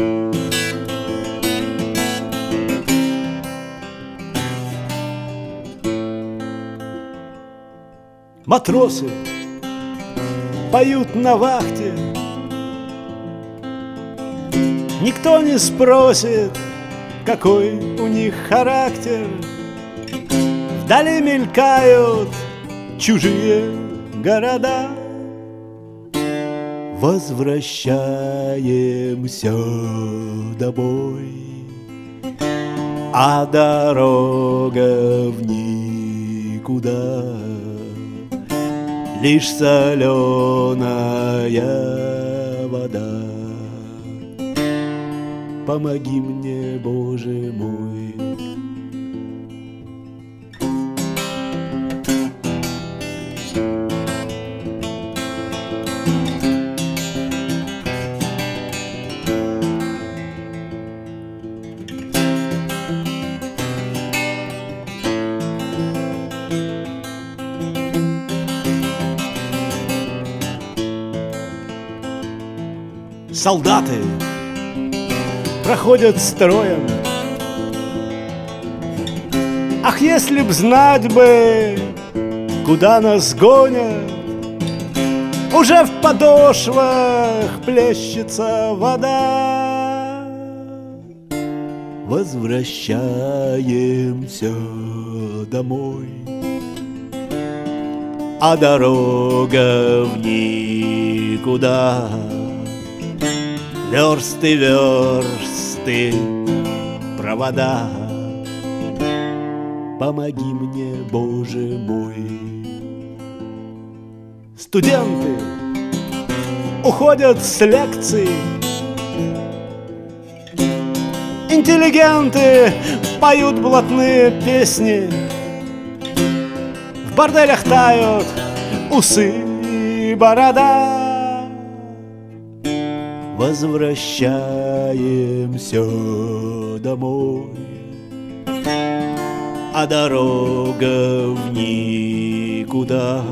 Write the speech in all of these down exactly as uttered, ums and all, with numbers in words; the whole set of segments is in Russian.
Матросы поют на вахте, никто не спросит, какой у них характер. Вдали мелькают чужие города. Возвращаемся домой, а дорога в никуда. Лишь соленая вода. Помоги мне, Боже мой. Солдаты проходят строем. Ах, если б знать бы, куда нас гонят. Уже в подошвах плещется вода. Возвращаемся домой, а дорога в никуда. Версты, версты, провода. Помоги мне, Боже мой. Студенты уходят с лекций. Интеллигенты поют блатные песни. В борделях тают усы и борода. Возвращаемся домой, а дорога в никуда.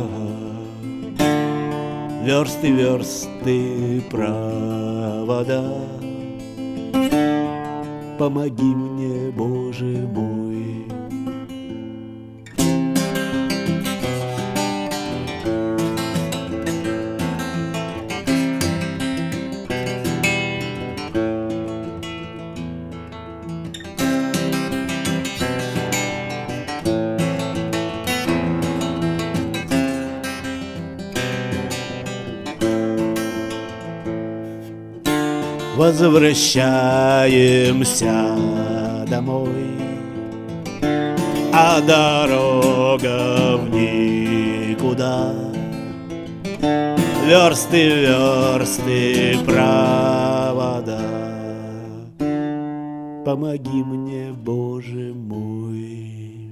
Версты, версты, провода. Помоги мне, Боже мой. Возвращаемся домой, а дорога в никуда. Версты, версты, провода. Помоги мне, Боже мой.